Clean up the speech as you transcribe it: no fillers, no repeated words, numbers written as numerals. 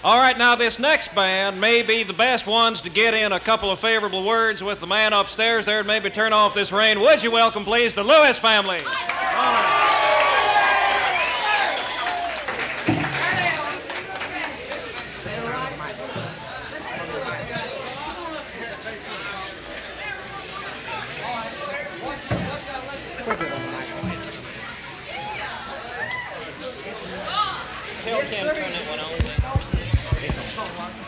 All right, now this next band may be the best ones to get in a couple of favorable words with the man upstairs there and maybe turn off this rain. Would you welcome, please, the Lewis family? Tell Tim, turn it